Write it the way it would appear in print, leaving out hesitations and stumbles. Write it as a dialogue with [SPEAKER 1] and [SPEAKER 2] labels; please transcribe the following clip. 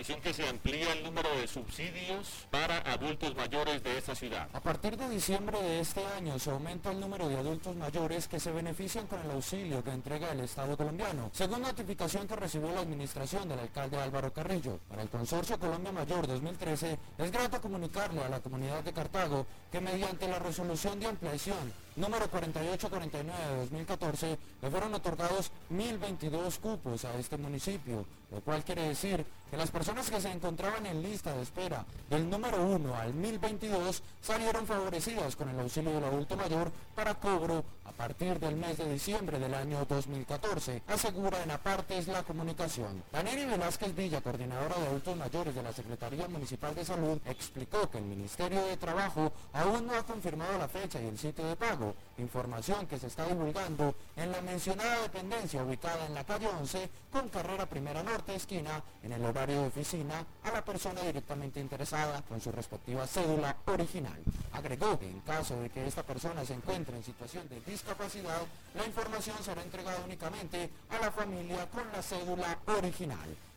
[SPEAKER 1] Atención que se amplía el número de subsidios para adultos mayores de esta ciudad.
[SPEAKER 2] A partir de diciembre de este año se aumenta el número de adultos mayores que se benefician con el auxilio que entrega el Estado colombiano, según notificación que recibió la administración del alcalde Álvaro Carrillo. Para el Consorcio Colombia Mayor 2013, es grato comunicarle a la comunidad de Cartago que mediante la resolución de ampliación número 4849 de 2014 le fueron otorgados 1.022 cupos a este municipio, lo cual quiere decir que las personas que se encontraban en lista de espera del número 1 al 1022 salieron favorecidas con el auxilio del adulto mayor para cobro a partir del mes de diciembre del año 2014, asegura en Apartes la comunicación. Daniela Velázquez Villa, coordinadora de adultos mayores de la Secretaría Municipal de Salud, explicó que el Ministerio de Trabajo aún no ha confirmado la fecha y el sitio de pago, información que se está divulgando en la mencionada dependencia ubicada en la calle 11 con carrera Primera Norte, esquina, en el horario de oficina, a la persona directamente interesada con su respectiva cédula original. Agregó que en caso de que esta persona se encuentre en situación de discapacidad, la información será entregada únicamente a la familia con la cédula original.